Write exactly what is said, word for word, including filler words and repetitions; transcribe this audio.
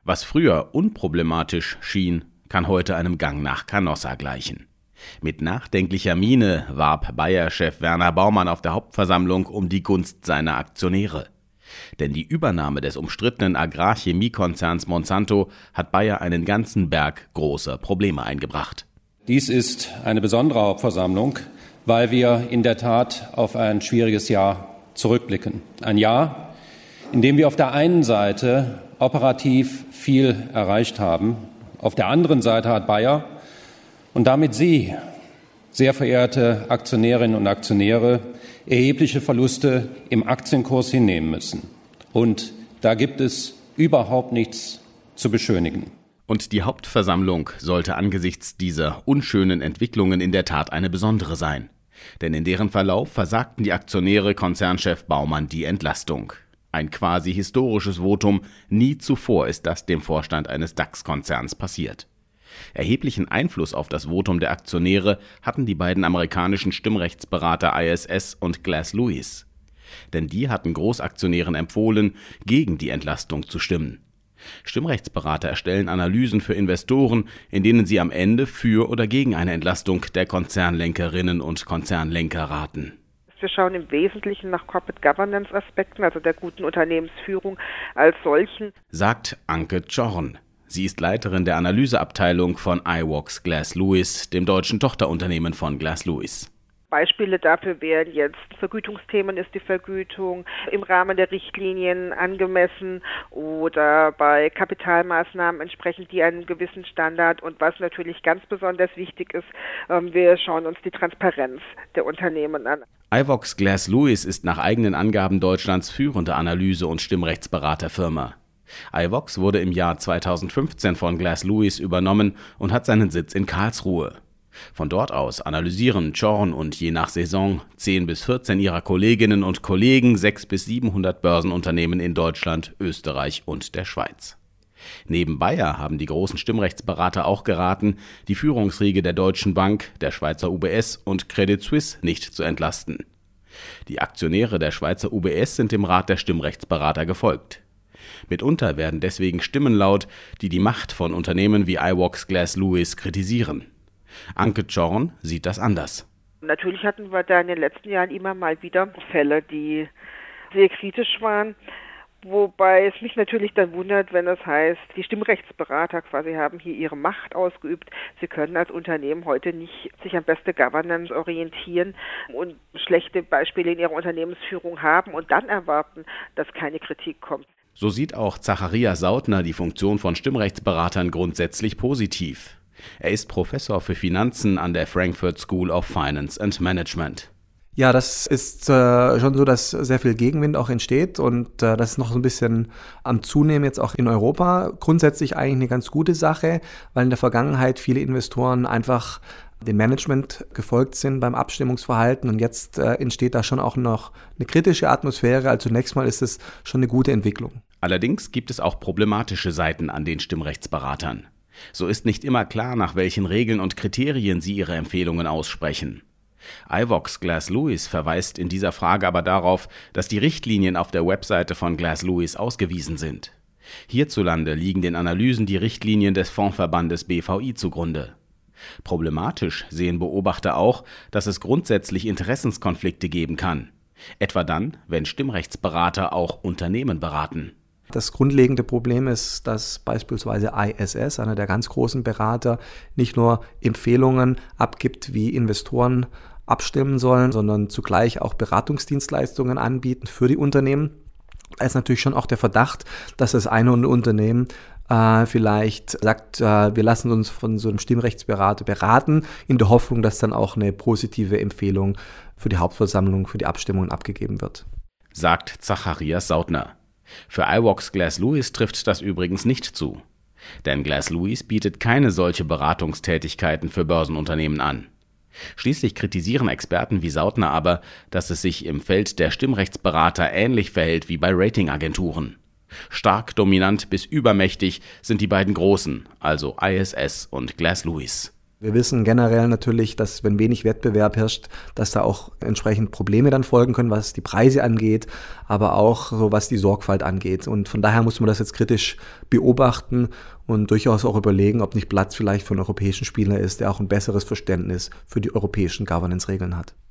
Was früher unproblematisch schien, kann heute einem Gang nach Canossa gleichen. Mit nachdenklicher Miene warb Bayer-Chef Werner Baumann auf der Hauptversammlung um die Gunst seiner Aktionäre. Denn die Übernahme des umstrittenen Agrarchemiekonzerns Monsanto hat Bayer einen ganzen Berg großer Probleme eingebracht. Dies ist eine besondere Hauptversammlung, weil wir in der Tat auf ein schwieriges Jahr zurückblicken. Ein Jahr, in dem wir auf der einen Seite operativ viel erreicht haben. Auf der anderen Seite hat Bayer und damit Sie, sehr verehrte Aktionärinnen und Aktionäre, erhebliche Verluste im Aktienkurs hinnehmen müssen. Und da gibt es überhaupt nichts zu beschönigen. Und die Hauptversammlung sollte angesichts dieser unschönen Entwicklungen in der Tat eine besondere sein. Denn in deren Verlauf versagten die Aktionäre Konzernchef Baumann die Entlastung. Ein quasi historisches Votum, nie zuvor ist das dem Vorstand eines DAX-Konzerns passiert. Erheblichen Einfluss auf das Votum der Aktionäre hatten die beiden amerikanischen Stimmrechtsberater I S S und Glass Lewis. Denn die hatten Großaktionären empfohlen, gegen die Entlastung zu stimmen. Stimmrechtsberater erstellen Analysen für Investoren, in denen sie am Ende für oder gegen eine Entlastung der Konzernlenkerinnen und Konzernlenker raten. Wir schauen im Wesentlichen nach Corporate Governance Aspekten, also der guten Unternehmensführung als solchen, sagt Anke Zorn. Sie ist Leiterin der Analyseabteilung von iVox Glass Lewis, dem deutschen Tochterunternehmen von Glass Lewis. Beispiele dafür wären jetzt Vergütungsthemen, ist die Vergütung im Rahmen der Richtlinien angemessen oder bei Kapitalmaßnahmen entsprechend die einem gewissen Standard. Und was natürlich ganz besonders wichtig ist, wir schauen uns die Transparenz der Unternehmen an. iVox Glass Lewis ist nach eigenen Angaben Deutschlands führende Analyse- und Stimmrechtsberaterfirma. iVox wurde im Jahr zweitausendfünfzehn von Glass Lewis übernommen und hat seinen Sitz in Karlsruhe. Von dort aus analysieren Zorn und je nach Saison zehn bis vierzehn ihrer Kolleginnen und Kollegen sechshundert bis siebenhundert Börsenunternehmen in Deutschland, Österreich und der Schweiz. Neben Bayer haben die großen Stimmrechtsberater auch geraten, die Führungsriege der Deutschen Bank, der Schweizer U B S und Credit Suisse nicht zu entlasten. Die Aktionäre der Schweizer U B S sind dem Rat der Stimmrechtsberater gefolgt. Mitunter werden deswegen Stimmen laut, die die Macht von Unternehmen wie iVox Glass Lewis kritisieren. Anke Zorn sieht das anders. Natürlich hatten wir da in den letzten Jahren immer mal wieder Fälle, die sehr kritisch waren. Wobei es mich natürlich dann wundert, wenn es heißt, die Stimmrechtsberater quasi haben hier ihre Macht ausgeübt. Sie können als Unternehmen heute nicht sich an beste Governance orientieren und schlechte Beispiele in ihrer Unternehmensführung haben und dann erwarten, dass keine Kritik kommt. So sieht auch Zacharias Sautner die Funktion von Stimmrechtsberatern grundsätzlich positiv. Er ist Professor für Finanzen an der Frankfurt School of Finance and Management. Ja, das ist äh, schon so, dass sehr viel Gegenwind auch entsteht und äh, das ist noch so ein bisschen am Zunehmen jetzt auch in Europa. Grundsätzlich eigentlich eine ganz gute Sache, weil in der Vergangenheit viele Investoren einfach dem Management gefolgt sind beim Abstimmungsverhalten und jetzt äh, entsteht da schon auch noch eine kritische Atmosphäre. Also zunächst mal ist es schon eine gute Entwicklung. Allerdings gibt es auch problematische Seiten an den Stimmrechtsberatern. So ist nicht immer klar, nach welchen Regeln und Kriterien sie ihre Empfehlungen aussprechen. iVox Glass Lewis verweist in dieser Frage aber darauf, dass die Richtlinien auf der Webseite von Glass Lewis ausgewiesen sind. Hierzulande liegen den Analysen die Richtlinien des Fondsverbandes B V I zugrunde. Problematisch sehen Beobachter auch, dass es grundsätzlich Interessenskonflikte geben kann. Etwa dann, wenn Stimmrechtsberater auch Unternehmen beraten. Das grundlegende Problem ist, dass beispielsweise I S S, einer der ganz großen Berater, nicht nur Empfehlungen abgibt, wie Investoren abstimmen sollen, sondern zugleich auch Beratungsdienstleistungen anbieten für die Unternehmen. Da ist natürlich schon auch der Verdacht, dass das eine Unternehmen äh, vielleicht sagt, äh, wir lassen uns von so einem Stimmrechtsberater beraten, in der Hoffnung, dass dann auch eine positive Empfehlung für die Hauptversammlung, für die Abstimmungen abgegeben wird. Sagt Zacharias Sautner. Für iVox Glass Lewis trifft das übrigens nicht zu. Denn Glass Lewis bietet keine solche Beratungstätigkeiten für Börsenunternehmen an. Schließlich kritisieren Experten wie Sautner aber, dass es sich im Feld der Stimmrechtsberater ähnlich verhält wie bei Ratingagenturen. Stark, dominant bis übermächtig sind die beiden großen, also I S S und Glass Lewis. Wir wissen generell natürlich, dass wenn wenig Wettbewerb herrscht, dass da auch entsprechend Probleme dann folgen können, was die Preise angeht, aber auch so was die Sorgfalt angeht. Und von daher muss man das jetzt kritisch beobachten und durchaus auch überlegen, ob nicht Platz vielleicht für einen europäischen Spieler ist, der auch ein besseres Verständnis für die europäischen Governance-Regeln hat.